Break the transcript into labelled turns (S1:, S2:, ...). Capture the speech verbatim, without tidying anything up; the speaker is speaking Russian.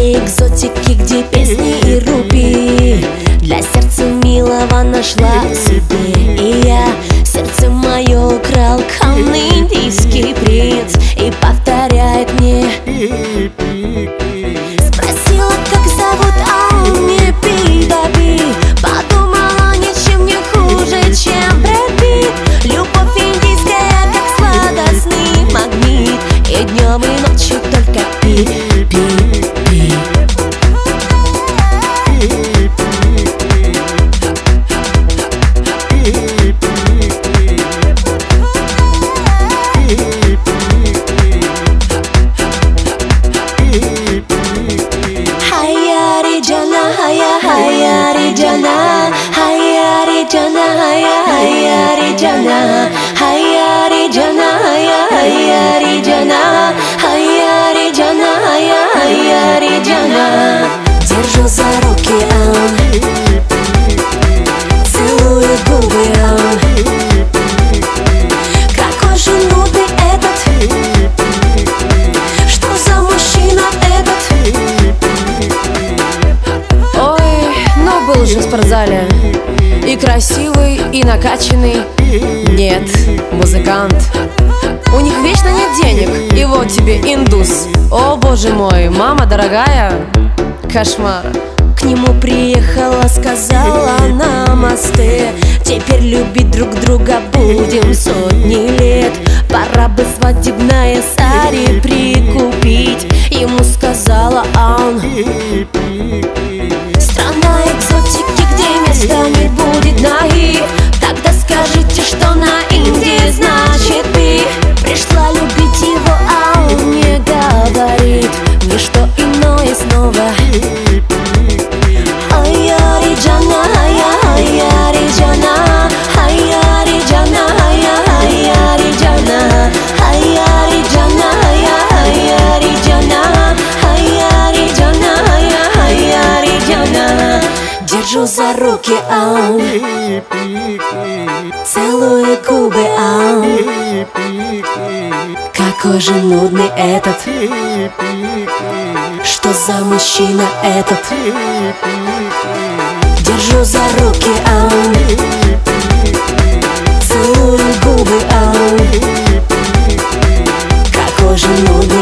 S1: стране экзотики, где песни и рупии для сердца милого нашла себе. И я сердце мое украл камный индийский принц и повторяет мне. Спросила, как зовут, а он мне Пи-да-Би. Подумала, ничем не хуже, чем Брэд Питт. Любовь индийская, как сладостный магнит, и днем и ночью только пи-пи-пи. Haya Rijana, Haya Rijana, Haya Haya Rijana, Haya Rijana, Haya Haya Rijana, Haya Rijana, Haya Haya Rijana. Держу за руки, а он целует губы, а он какой же нудный этот. Что за мужчина этот?
S2: Был же в спортзале и красивый, и накачанный. Нет, музыкант. У них вечно нет денег, и вот тебе индус. О боже мой, мама дорогая, кошмар.
S1: К нему приехала, сказала на мосты: теперь любить друг друга будем сотни лет. Пора бы свадебное сари прикупить. Ему сказала он: страна экзотики, где места не будет ноги. Тогда скажите, что на Индии значит пи. Пришла любить его, а он мне говорит не что иное снова. Haya Rijana, Haya Haya Rijana, Haya Rijana, Haya Haya Rijana, Haya Rijana, Haya Haya Rijana, Haya Rijana, Haya Haya Rijana. Держу за руки, а он целует губы, а он какой же нудный этот. Что за мужчина этот? Держу за руки, а он целует губы, а он какой же нудный